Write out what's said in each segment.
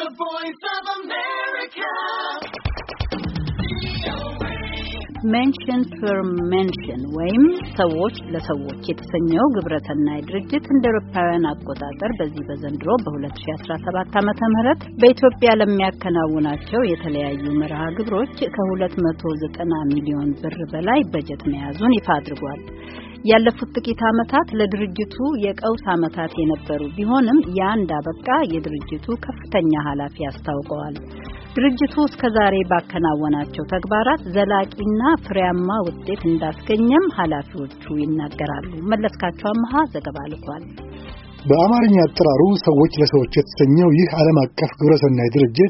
The Voice of America. Mention for Mention ወይም ሰዎች ለሰዎች የተሰኘው ግብረሰናይ ድርጅት እንደ አውሮፓውያን አቆጣጠር በዚህ በዘንድሮ በ2017 ዓመተ ምህረት በኢትዮጵያ ለሚያከናውናቸው የተለያዩ መርሃ ግብሮች ከ290 ሚሊዮን ብር በላይ በጀት መያዙን ይፋ አድርጓል። ያለፉት ጥቂት ዓመታት ለድርጅቱ የቀውስ ዓመታት የነበሩ ቢሆንም ያ እንዳበቃ የድርጅቱ ከፍተኛ ኃላፊ አስታውቀዋል። ድርጅቱ እስከዛሬ ባከናወናቸው ተግባራት ዘላቂና ፍሬያማ ውጤት እንዳስገኘም ኃላፊዎቹ ይናገራሉ። መለስካቸው አማሃ ዘገባ ልኳል። በአማርኛ አጠራሩ ሰዎች ለሰዎች የተሰኘው ይህ ዓለም አቀፍ ግብረሰናይ ድርጅት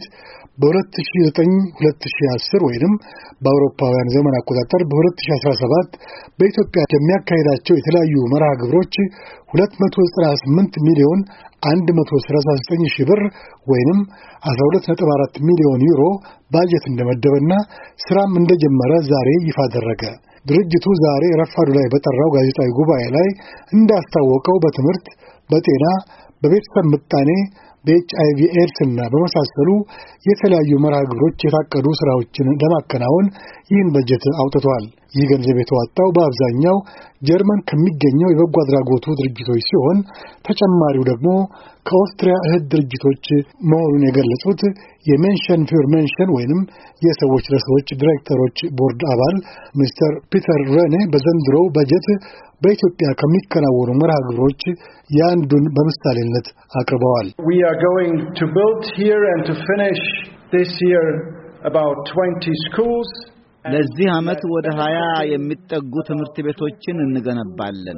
በ2009-2010 ወይንም በአውሮፓውያን ዘመን አቆጣጠር በ2017 በኢትዮጵያ የሚያካሂዳቸው የተለያዩ መርሃ ግብሮች 298 ሚሊዮን 139 ሺህ ብር ወይንም 12.4 ሚሊዮን ዩሮ ባጀት እንደመደበና ስራም እንደጀመረ ዛሬ ይፋ አደረገ። ድርጅቱ ዛሬ ረፋዱ ላይ በጠራው ጋዜጣዊ ጉባኤ ላይ እንዳስታወቀው በትምህርት፣ በጤና፣ በቤተሰብ ምጣኔ፣ በኤችአይቪ ኤድስ እና በመሳሰሉ የተለያዩ መርሃ ግብሮች የታቀዱ ስራዎችን ለማከናወን ይህን በጀት አውጥቷል። ይህ ገንዘብ የተዋጣው በአብዛኛው ጀርመን ከሚገኘው የበጎ አድራጎቱ ድርጅቶች ሲሆን ተጨማሪው ደግሞ ከኦስትሪያ እህት ድርጅቶች መሆኑን የገለጹት የሜንሽን ፎር ሜንሽን ወይንም የሰዎች ለሰዎች ዳይሬክተሮች ቦርድ አባል ሚስተር ፒተር ረኔ በዘንድሮው በጀት በኢትዮጵያ ከሚከናወኑ መርሃ ግብሮች ያንዱን በምሳሌነት አቅርበዋል። We are going to build here and to finish this year about 20 schools. ለዚህ ዓመት ወደ 20 የሚጠጉ ትምህርት ቤቶችን እንገነባለን።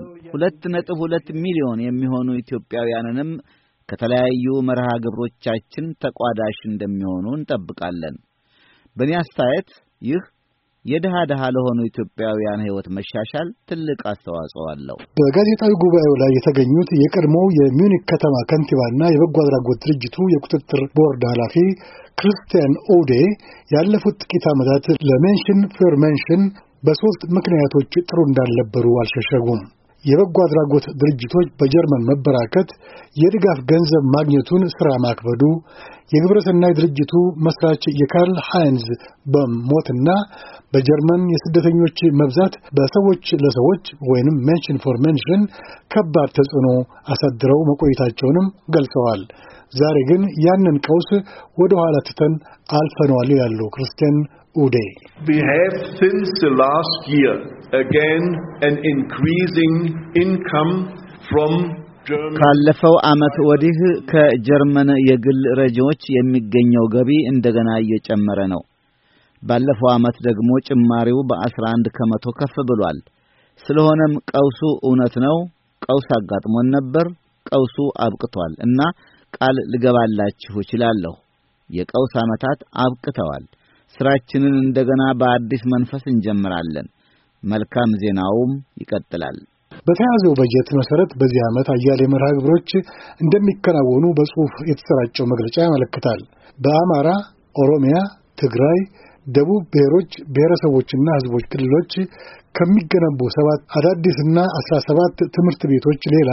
2.2 ሚሊዮን የሚሆኑ ኢትዮጵያውያንንም ከተለያዩ መርሃ ግብሮቻችን ተቋዳሽ እንደሚሆኑ እንጠብቃለን። በእኔ አስተያየት ይህ የደሃ ለሆኑ ኢትዮጵያውያን ሕይወት መሻሻል ትልቅ አስተዋጽኦ አለው። በጋዜጣዊ ጉባኤው ላይ የተገኙት የቀድሞው የሚዩኒክ ከተማ ከንቲባና የበጎ አድራጎት ድርጅቱ የቁጥጥር ቦርድ ኃላፊ ክርስቲያን ኦዴ ያለፉት ጥቂት ዓመታት ለሜንሽን ፎር ሜንሽን በሶስት ምክንያቶች ጥሩ እንዳልነበሩ አልሸሸጉም። የበጎ አድራጎት ድርጅቶች በጀርመን መበራከት፣ የድጋፍ ገንዘብ ማግኘቱን ስራ ማክበዱ፣ የግብረሰናይ ድርጅቱ መስራች የካርል ሃይንዝ በሞትና በጀርመን የስደተኞች መብዛት በሰዎች ለሰዎች ወይንም ሜንሽን ፎር ሜንሽን ከባድ ተጽዕኖ አሳድረው መቆየታቸውንም ገልጸዋል። ዛሬ ግን ያንን ቀውስ ወደ ኋላ ትተን አልፈነዋል ይላሉ ክርስቲያን ኡዴ። We have since the last year again an increasing income from Germany. ካለፈው ዓመት ወዲህ ከጀርመን የግል ረጂዎች የሚገኘው ገቢ እንደገና እየጨመረ ነው። ባለፈው ዓመት ደግሞ ጭማሪው በ11 ከመቶ ከፍ ብሏል። ስለሆነም ቀውሱ እውነት ነው። ቀውስ አጋጥሞን ነበር። ቀውሱ አብቅቷል እና ቃል ልገባላችሁ እችላለሁ። የቀውስ ዓመታት አብቅተዋል። ስራችንን እንደገና በአዲስ መንፈስ እንጀምራለን። መልካም ዜናውም ይቀጥላል። በተያዘው በጀት መሰረት በዚህ ዓመት አያሌ መርሃ ግብሮች እንደሚከናወኑ በጽሑፍ የተሰራጨው መግለጫ ያመለክታል። በአማራ፣ ኦሮሚያ፣ ትግራይ፣ ደቡብ ብሔሮች ብሔረሰቦችና ሕዝቦች ክልሎች ከሚገነቡ 7 አዳዲስና 17 ትምህርት ቤቶች ሌላ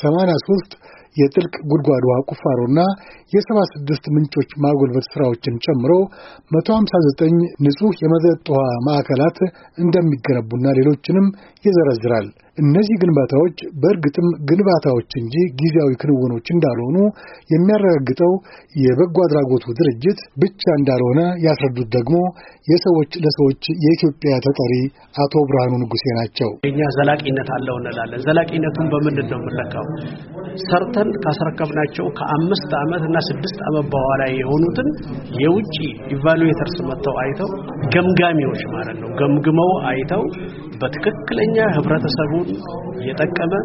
83 የጥልቅ ጉድጓድ ውሃ ቁፋሮና የ76 ምንጮች ማጎልበት ስራዎችን ጨምሮ 159 ንጹህ የመጠጥ ውሃ ማዕከላት እንደሚገነቡና ሌሎችንም ይዘረዝራል። እነዚህ ግንባታዎች በእርግጥም ግንባታዎች እንጂ ጊዜያዊ ክንውኖች እንዳልሆኑ የሚያረጋግጠው የበጎ አድራጎቱ ድርጅት ብቻ እንዳልሆነ ያስረዱት ደግሞ የሰዎች ለሰዎች የኢትዮጵያ ተጠሪ አቶ ብርሃኑ ንጉሴ ናቸው። እኛ ዘላቂነት አለው እንላለን። ዘላቂነቱን በምንድን ነው የምንለካው? ሰርተን ካስረከብናቸው ከ5 ዓመት እና 6 ዓመት በኋላ የሆኑትን የውጪ ኢቫሉዌተርስ መጥተው አይተው ገምጋሚዎች ማለት ነው ገምግመው አይተው በትክክለኛ ህብረተሰቡን የጠቀመ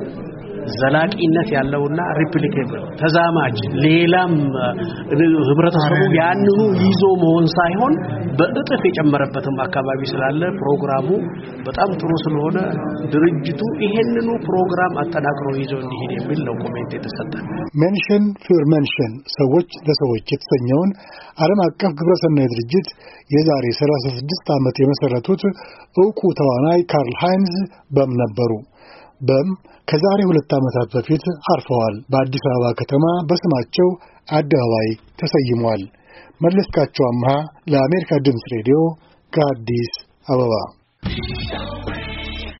ዘላቂነት ያለውና ሪፕሊኬብል ተዛማጅ ሌላም ህብረተሰቡ ያንኑ ይዞ መሆን ሳይሆን በእጥፍ የጨመረበትም አካባቢ ስላለ ፕሮግራሙ በጣም ጥሩ ስለሆነ ድርጅቱ ይሄንኑ ፕሮግራም አጠናክሮ ይዞ እንዲሄድ የሚል ነው ኮሜንት የተሰጠ። ሜንሽን ፎር ሜንሽን ሰዎች ለሰዎች የተሰኘውን ዓለም አቀፍ ግብረሰናይ ድርጅት የዛሬ 36 ዓመት የመሰረቱት ዕውቁ ተዋናይ ካርል ሃይንዝ በም ነበሩ። በም ከዛሬ 2 ዓመታት በፊት አርፈዋል። በአዲስ አበባ ከተማ በስማቸው አደባባይ ተሰይሟል። መለስካቸው አምሃ ለአሜሪካ ድምፅ ሬዲዮ ከአዲስ አበባ